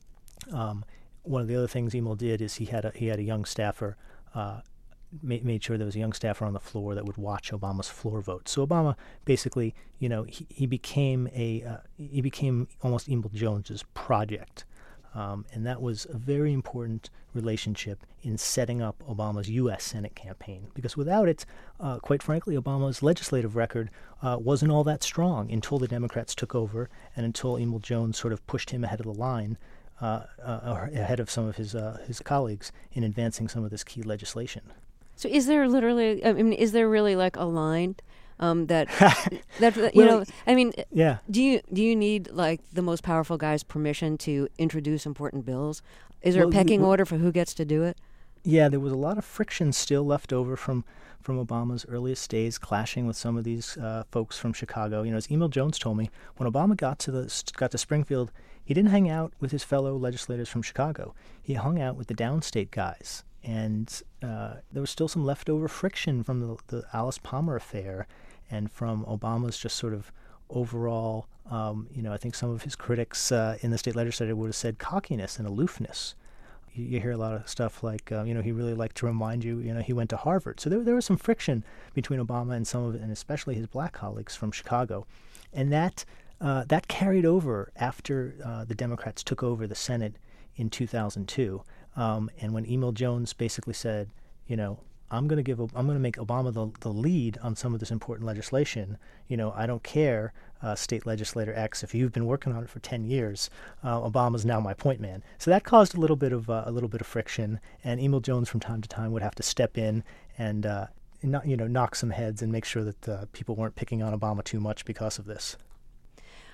Um, one of the other things Emil did is he had a, he had a young staffer uh, Made, made sure there was a young staffer on the floor that would watch Obama's floor vote. So Obama basically, you know, he, he became a uh, he became almost Emil Jones's project, um, and that was a very important relationship in setting up Obama's U S Senate campaign. Because without it, uh, quite frankly, Obama's legislative record uh, wasn't all that strong until the Democrats took over and until Emil Jones sort of pushed him ahead of the line, uh, uh, ahead of some of his uh, his colleagues in advancing some of this key legislation. So is there literally, I mean, is there really like a line um, that, that, you well, know, I mean, yeah. do you do you need like the most powerful guy's permission to introduce important bills? Is there well, a pecking well, order for who gets to do it? Yeah, there was a lot of friction still left over from, from Obama's earliest days, clashing with some of these uh, folks from Chicago. You know, as Emil Jones told me, when Obama got to the got to Springfield, he didn't hang out with his fellow legislators from Chicago. He hung out with the downstate guys. And uh, there was still some leftover friction from the, the Alice Palmer affair and from Obama's just sort of overall, um, you know, I think some of his critics uh, in the state legislature would have said cockiness and aloofness. You, you hear a lot of stuff like, uh, you know, he really liked to remind you, you know, he went to Harvard. So there, there was some friction between Obama and some of it, and especially his black colleagues from Chicago. And that, uh, that carried over after uh, the Democrats took over the Senate in two thousand two. Um, and when Emil Jones basically said, you know, I'm going to give, I'm going to make Obama the, the lead on some of this important legislation. You know, I don't care, uh, state legislator X, if you've been working on it for ten years, uh, Obama's now my point man. So that caused a little bit of uh, a little bit of friction, and Emil Jones from time to time would have to step in and, uh, not, you know, knock some heads and make sure that uh, people weren't picking on Obama too much because of this.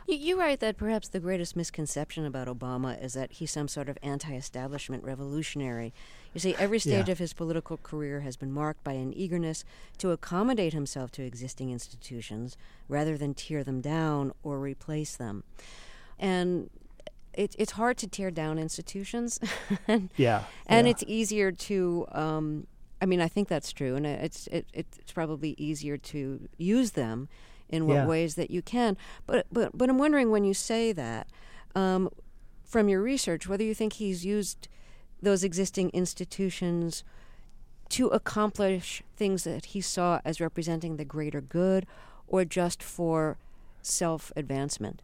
You, you write that perhaps the greatest misconception about Obama is that he's some sort of anti-establishment revolutionary. You say every stage Yeah. of his political career has been marked by an eagerness to accommodate himself to existing institutions rather than tear them down or replace them. And it, it's hard to tear down institutions. and Yeah. and yeah. it's easier to, um, I mean, I think that's true, and it's it, it's probably easier to use them in what Yeah. ways that you can. But but but I'm wondering, when you say that, um, from your research, whether you think he's used those existing institutions to accomplish things that he saw as representing the greater good, or just for self-advancement.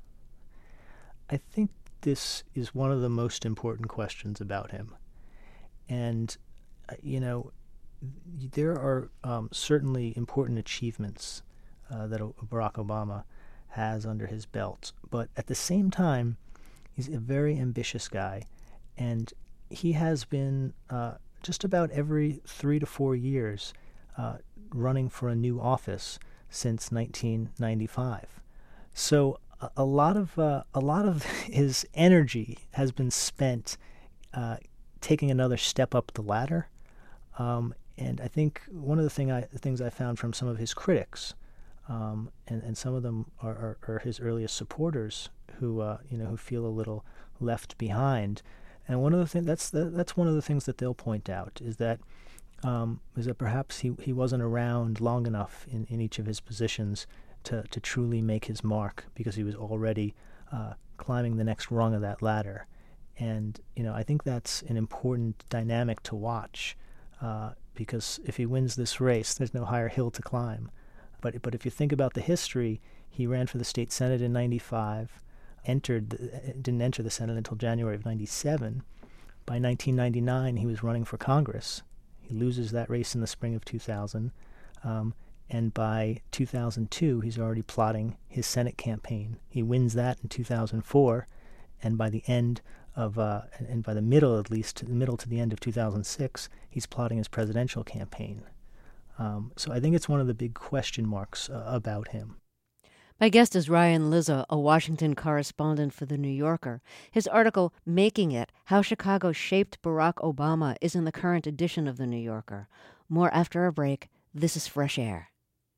I think this is one of the most important questions about him. And, uh, you know, th- there are um, certainly important achievements uh, that o- Barack Obama has under his belt. But at the same time, he's a very ambitious guy. And he has been uh, just about every three to four years uh, running for a new office since nineteen ninety-five. So a, a lot of uh, a lot of his energy has been spent uh, taking another step up the ladder. Um, and I think one of the thing I, the things I found from some of his critics, um, and, and some of them are, are, are his earliest supporters, who uh, you know who feel a little left behind. And one of the things that's the, that's one of the things that they'll point out is that um, is that perhaps he, he wasn't around long enough in, in each of his positions to, to truly make his mark, because he was already uh, climbing the next rung of that ladder. And you know I think that's an important dynamic to watch, uh, because if he wins this race, there's no higher hill to climb. But but if you think about the history, he ran for the state senate in ninety-five. Entered the, didn't enter the Senate until January of ninety-seven. By nineteen ninety-nine, he was running for Congress. He loses that race in the spring of two thousand. Um, and by two thousand two, he's already plotting his Senate campaign. He wins that in two thousand four, and by the end of, uh, and by the middle at least, the middle to the end of two thousand six, he's plotting his presidential campaign. Um, so I think it's one of the big question marks uh, about him. My guest is Ryan Lizza, a Washington correspondent for The New Yorker. His article, Making It, How Chicago Shaped Barack Obama, is in the current edition of The New Yorker. More after a break. This is Fresh Air.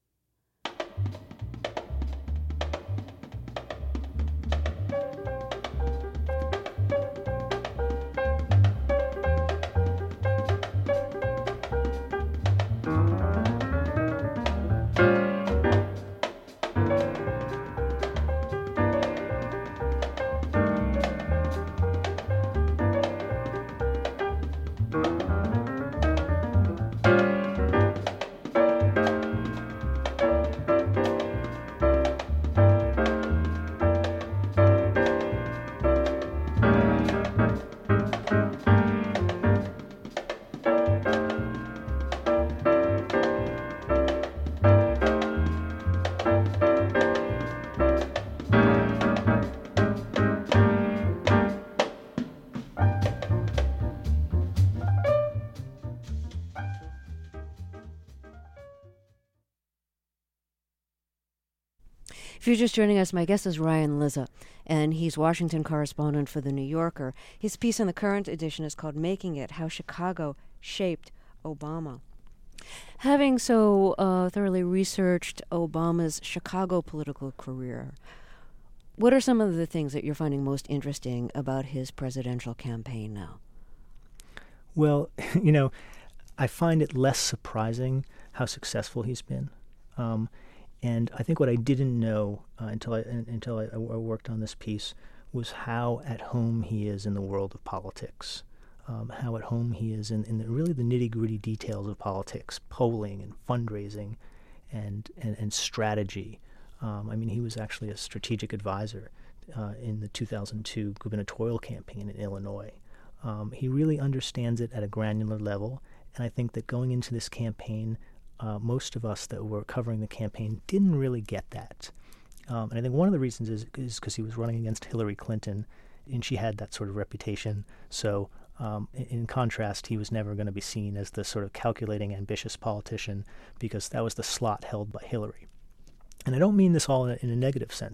If you're just joining us, my guest is Ryan Lizza, and he's Washington correspondent for The New Yorker. His piece in the current edition is called Making It, How Chicago Shaped Obama. Having so uh, thoroughly researched Obama's Chicago political career, what are some of the things that you're finding most interesting about his presidential campaign now? Well, you know, I find it less surprising how successful he's been. Um, And I think what I didn't know uh, until I until I, I worked on this piece was how at home he is in the world of politics, um, how at home he is in, in the, really the nitty-gritty details of politics, polling and fundraising and, and, and strategy. Um, I mean, he was actually a strategic advisor uh, in the two thousand two gubernatorial campaign in Illinois. Um, he really understands it at a granular level, and I think that going into this campaign, Uh, most of us that were covering the campaign didn't really get that. Um, and I think one of the reasons is because he was running against Hillary Clinton, and she had that sort of reputation. So um, in, in contrast, he was never going to be seen as the sort of calculating, ambitious politician, because that was the slot held by Hillary. And I don't mean this all in a, in a negative sense.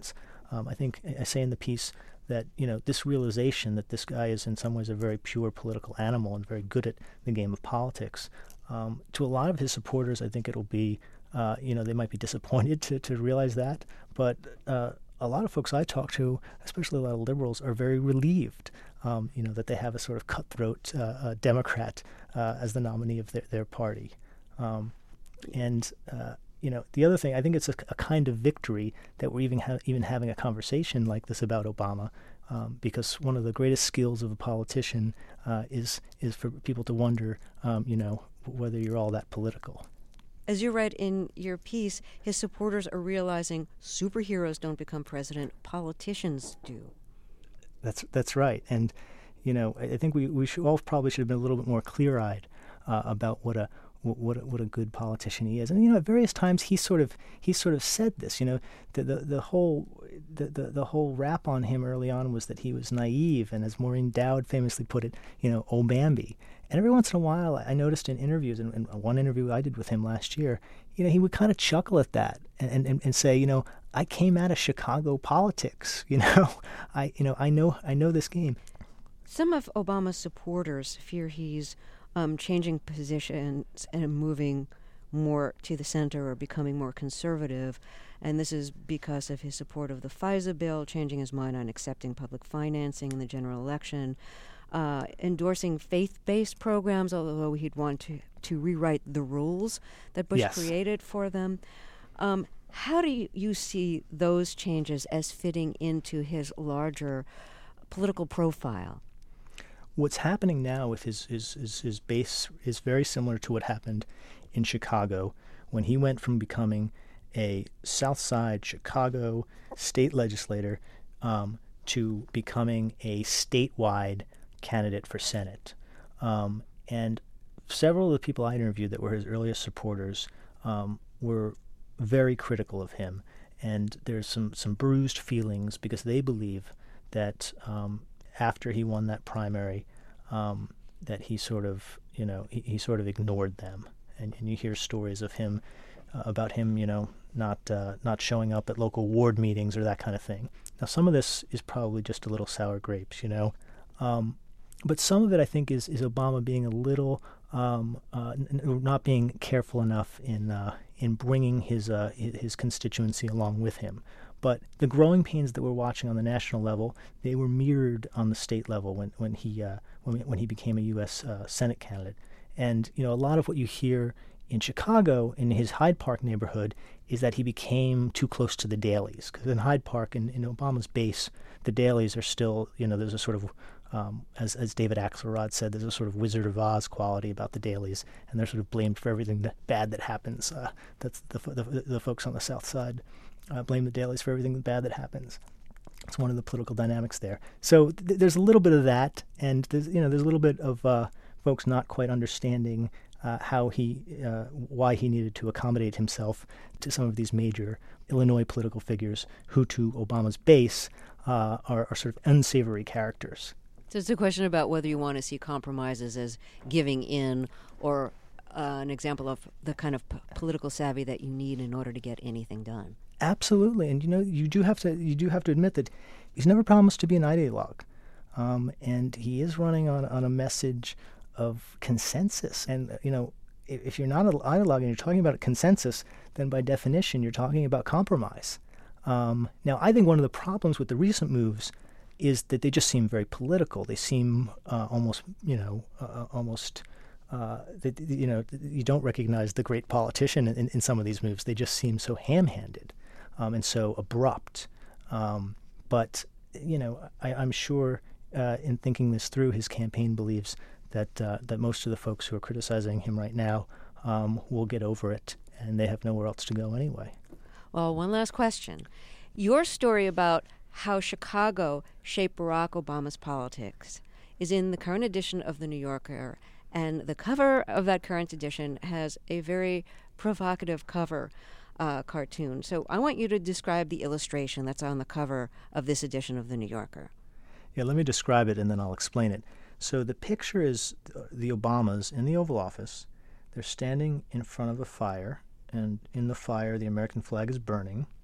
Um, I think I say in the piece that, you know, this realization that this guy is in some ways a very pure political animal and very good at the game of politics, um, to a lot of his supporters, I think it'll be, uh, you know, they might be disappointed to, to realize that. But uh, a lot of folks I talk to, especially a lot of liberals, are very relieved, um, you know, that they have a sort of cutthroat uh, uh, Democrat uh, as the nominee of their, their party. Um, and, uh, you know, the other thing, I think it's a, a kind of victory that we're even, ha- even having a conversation like this about Obama, um, because one of the greatest skills of a politician uh, is is for people to wonder, um, you know, whether you're all that political. As you write in your piece, his supporters are realizing superheroes don't become president, politicians do. That's that's right. And, you know, I, I think we, we should all probably should have been a little bit more clear-eyed uh, about what a what a, what a good politician he is. And, you know, at various times he sort of he sort of said this, you know, the the, the whole the, the, the whole rap on him early on was that he was naive, and as Maureen Dowd famously put it, you know, oh Bambi. And every once in a while I noticed in interviews, and in, in one interview I did with him last year, you know, he would kind of chuckle at that and, and, and say, you know, I came out of Chicago politics, you know, I you know, I know I know this game. Some of Obama's supporters fear he's Um, changing positions and moving more to the center or becoming more conservative. And this is because of his support of the FISA bill, changing his mind on accepting public financing in the general election, uh, endorsing faith-based programs, although he'd want to, to rewrite the rules that Bush yes. created for them. Um, how do you, you see those changes as fitting into his larger political profile? What's happening now with his, his, his, his base is very similar to what happened in Chicago when he went from becoming a South Side Chicago state legislator um, to becoming a statewide candidate for Senate. Um, and several of the people I interviewed that were his earliest supporters um, were very critical of him. And there's some, some bruised feelings because they believe that um, after he won that primary, um, that he sort of, you know, he, he sort of ignored them. And, and you hear stories of him, uh, about him, you know, not uh, not showing up at local ward meetings or that kind of thing. Now, some of this is probably just a little sour grapes, you know. Um, but some of it, I think, is, is Obama being a little, um, uh, n- not being careful enough in uh, in bringing his uh, his constituency along with him. But the growing pains that we're watching on the national level, they were mirrored on the state level when when he uh, when when he became a U S uh, Senate candidate. And you know, a lot of what you hear in Chicago, in his Hyde Park neighborhood, is that he became too close to the dailies. Because in Hyde Park, in, in Obama's base, the dailies are still, you know, there's a sort of, um, as as David Axelrod said, there's a sort of Wizard of Oz quality about the dailies, and they're sort of blamed for everything that bad that happens. Uh, that's the, the the folks on the South Side. Uh, blame the dailies for everything bad that happens. It's one of the political dynamics there. So th- there's a little bit of that, and there's you know there's a little bit of uh, folks not quite understanding uh, how he, uh, why he needed to accommodate himself to some of these major Illinois political figures who, to Obama's base, uh, are, are sort of unsavory characters. So it's a question about whether you want to see compromises as giving in or uh, an example of the kind of p- political savvy that you need in order to get anything done. Absolutely, and you know you do have to you do have to admit that he's never promised to be an ideologue, um, and he is running on, on a message of consensus. And you know, if, if you're not an ideologue and you're talking about a consensus, then by definition you're talking about compromise. Um, now, I think one of the problems with the recent moves is that they just seem very political. They seem uh, almost you know uh, almost. Uh, that you know you don't recognize the great politician in, in some of these moves. They just seem so ham-handed um, and so abrupt. Um, but you know, I, I'm sure uh, in thinking this through, his campaign believes that uh, that most of the folks who are criticizing him right now um, will get over it, and they have nowhere else to go anyway. Well, one last question: your story about how Chicago shaped Barack Obama's politics is in the current edition of The New Yorker. And the cover of that current edition has a very provocative cover uh, cartoon. So I want you to describe the illustration that's on the cover of this edition of The New Yorker. Yeah, let me describe it and then I'll explain it. So the picture is the Obamas in the Oval Office. They're standing in front of a fire, and in the fire the American flag is burning.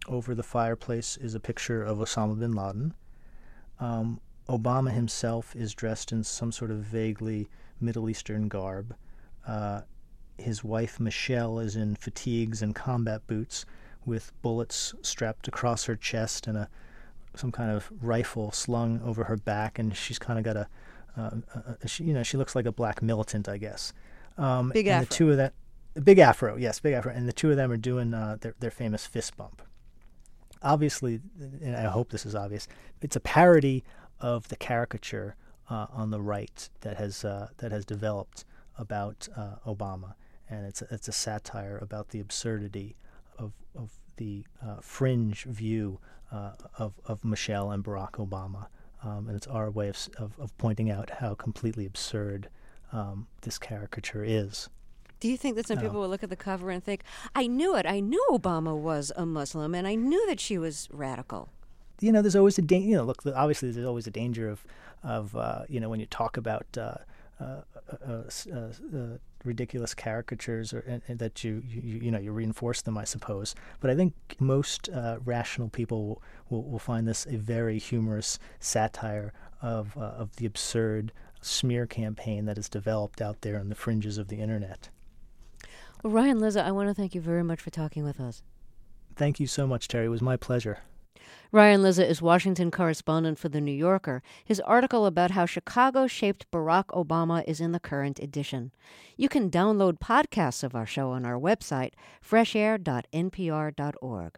over the fireplace is a picture of Osama bin Laden. Um, Obama himself is dressed in some sort of vaguely Middle Eastern garb. Uh, his wife, Michelle, is in fatigues and combat boots with bullets strapped across her chest and a some kind of rifle slung over her back, and she's kind of got a, uh, a, a she, you know, she looks like a black militant, I guess. Um, big and afro. The two of that, big afro, yes, big afro, and the two of them are doing uh, their their famous fist bump. Obviously, and I hope this is obvious, it's a parody of the caricature uh, on the right that has uh, that has developed about uh, Obama, and it's a, it's a satire about the absurdity of of the uh, fringe view uh, of of Michelle and Barack Obama, um, and it's our way of, of of pointing out how completely absurd um, this caricature is. Do you think that some No. people will look at the cover and think, I knew it, I knew Obama was a Muslim, and I knew that she was radical? You know, there's always a danger. You know, look, obviously, there's always a danger of, of uh, you know, when you talk about uh, uh, uh, uh, uh, ridiculous caricatures, or and, and that you, you, you know, you reinforce them, I suppose. But I think most uh, rational people will, will, will find this a very humorous satire of uh, of the absurd smear campaign that is developed out there on the fringes of the internet. Well, Ryan Lizza, I want to thank you very much for talking with us. Thank you so much, Terry. It was my pleasure. Ryan Lizza is Washington correspondent for The New Yorker. His article about how Chicago shaped Barack Obama is in the current edition. You can download podcasts of our show on our website, fresh air dot n p r dot org.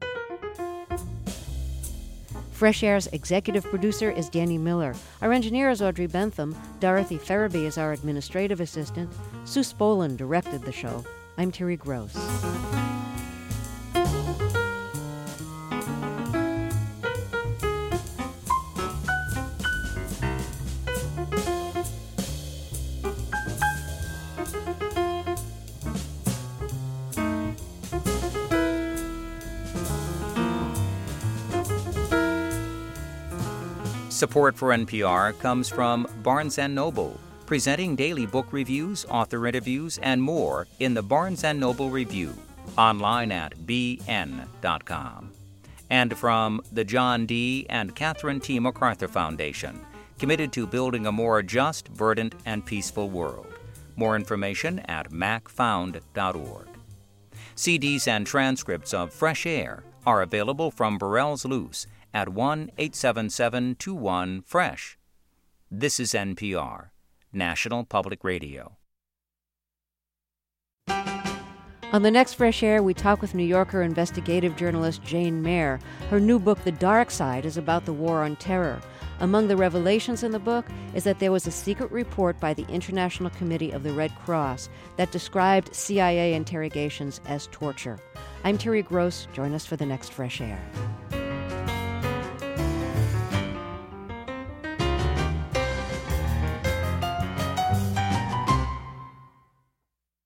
Fresh Air's executive producer is Danny Miller. Our engineer is Audrey Bentham. Dorothy Ferraby is our administrative assistant. Sue Spolin directed the show. I'm Terry Gross. Support for N P R comes from Barnes and Noble, presenting daily book reviews, author interviews, and more in the Barnes and Noble Review, online at b n dot com. And from the John D. and Catherine T. MacArthur Foundation, committed to building a more just, verdant, and peaceful world. More information at mac found dot org. C Ds and transcripts of Fresh Air are available from Burrell's Loose at one eight seven seven two one fresh. This is N P R, National Public Radio. On the next Fresh Air, we talk with New Yorker investigative journalist Jane Mayer. Her new book, The Dark Side, is about the war on terror. Among the revelations in the book is that there was a secret report by the International Committee of the Red Cross that described C I A interrogations as torture. I'm Terry Gross. Join us for the next Fresh Air.